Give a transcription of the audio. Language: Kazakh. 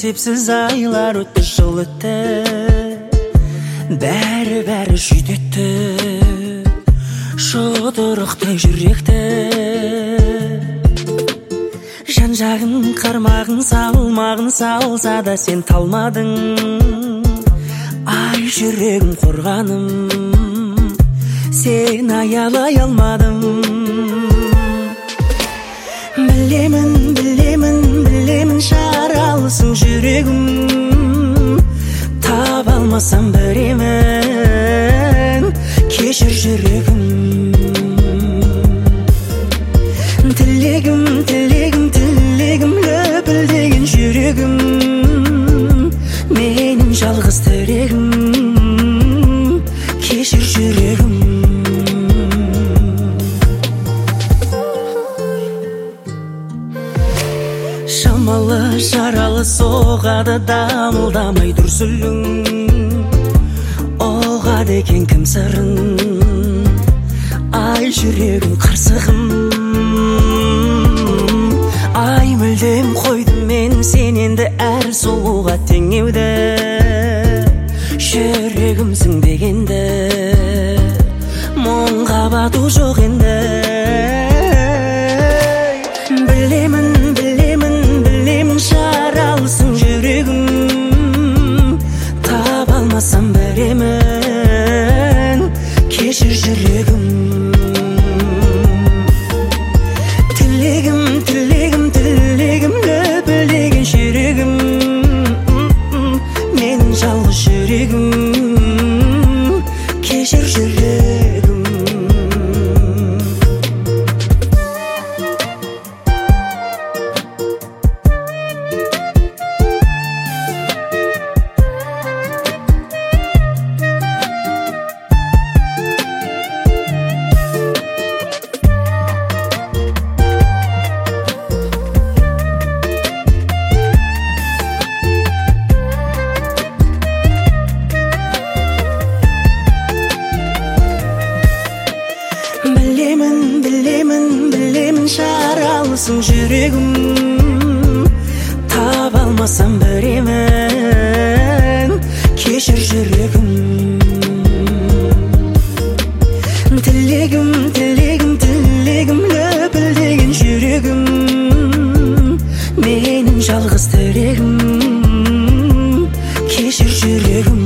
есепсіз айлар өтті, жыл өтті, бәрі жүдетті, жұдырықтай жүректі. Жан-жағын қармағын салмағын салса да сен талмадың. Ай, жүрегім қорғаным, сен аялай алмадым. Білемін жаралысың жүрегім, таба алмасам біремін, кешір жүрегім. Тілегім лүпілдеген жүрегім, менің жалғыз тірегім, кешір жүрегім. Шамалы жаралы соғады, дамылдамай дүрсілің, оғады екен кім сырын, ай жүрегім қарсығым. Ай, мүлдем қойдым мен сен енді әр сұлуға теңеуді, жүрегімсің дегенді, мұңға бату жоқ енді. Білемін жаралысың жүрегім, таба алмасам біремін, кешір жүрегім. Тілегім лүпілдеген жүрегім, менің жалғыз жүрегім, кешір жүрегім. Білемін жаралысың жүрегім, таба алмасам біремін, кешір жүрегім. Тілегім лүпілдеген жүрегім, менің жалғыз тірегім, кешір жүрегім.